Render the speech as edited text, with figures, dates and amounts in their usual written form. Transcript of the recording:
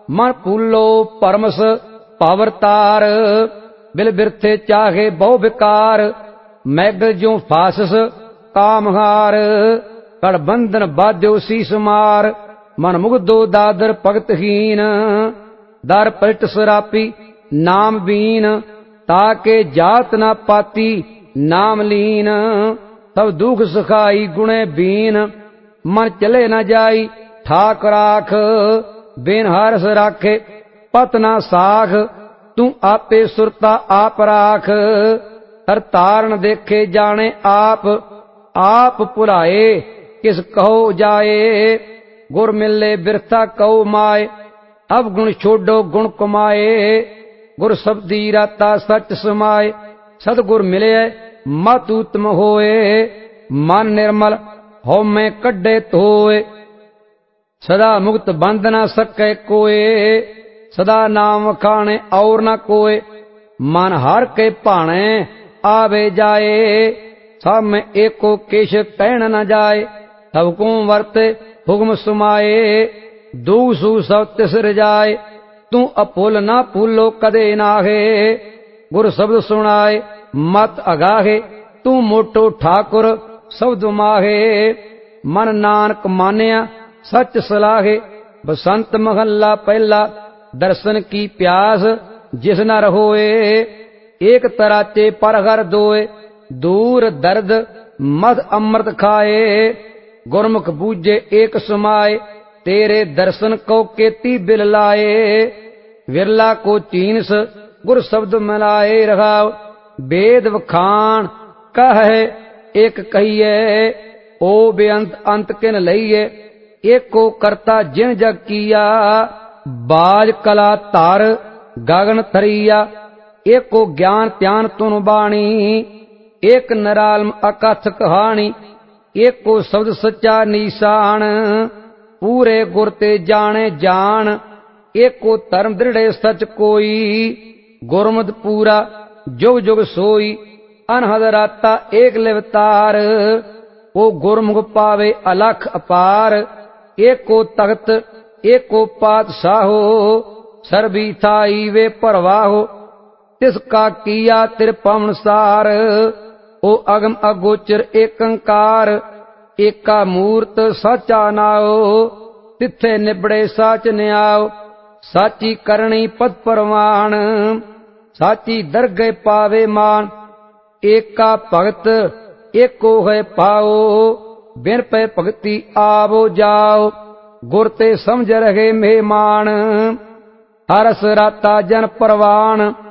मन फूलो परमस पावरतार। बिल बिरथे चाहे बहु विकार, मैगल ज्यों फासस कामहार। कड़ बंधन बाध्यो शीस मार, मन मुग्धो दादर भगतहीन। दर पलट सरापी नाम बीन, ताके जात न पाती नाम लीन। तब दुख सखाई गुणे बीन, मन चले न जाई ठाक राख। बिन हरस राखे पत न साख, तू आपे सुरता आप राख। हर तारण देखे जाने आप, आप भुलाए किस कहो जाए। गुर मिले बिरथा कहो माए, अब गुण छोड़ो गुण कमाए। गुर शब्दी राता सच समाए, सतगुर मिले मत उत्तम होए। मन निर्मल हो में कड्डे धोए, सदा मुक्त बंध न सके कोय। सदा नाम खाने और न कोय, मन हर के भाणे आवे जाए। सब में एको केश कहन न जाए, सब को वर्ते हुक्म सुमाए। दूसु सब तिसर जाए, तू अपुल ना फूलो कदे नाहे। गुर शब्द सुनाए मत अगाहे, तू मोटो ठाकुर शब्द माहे। मन नानक मानिया सच सलाहे, बसंत महला पहला दर्शन की प्यास जिस न रहोए। एक तराचे पर घर दोए, दूर दर्द मद अमृत खाए। गुरमुख बूझे एक समाए, तेरे दर्शन को केती बिल लाए। विरला को चीनस गुर शब्द मिलाए रहाव, वेद वखान कह एक कहिए। ओ बेअंत अंत किन लइए, एको करता जिन जग किया। बाज कला तार गगन थरिया, एको ज्ञान त्यान तुन बाणी। एक नरालम अकथ कहानी, एको शब्द सच्चा निशान। पूरे गुर ते जाने जान, एको धर्म दृढ़ सच कोई। गुरमत पूरा जुग जुग सोई, अनहद राता एक लिवतार। ओ गुरमुख पावे अलख अपार, एको तख्त एको पातशाहो। सर्बी थाई वे परवाहो, तिसका किया तिरपवन सार। ओ अगम अगोचर एकंकार, एका मूर्त साचा नाओ। तिथे निबड़े साच न्याओ, साची करणी पद परवान। साची दरगे पावे मान, एका भगत एको है पाओ। बिन पे भगति आवो जाओ, गुर ते समझ रहे मेहमान। हरस राता जन परवान,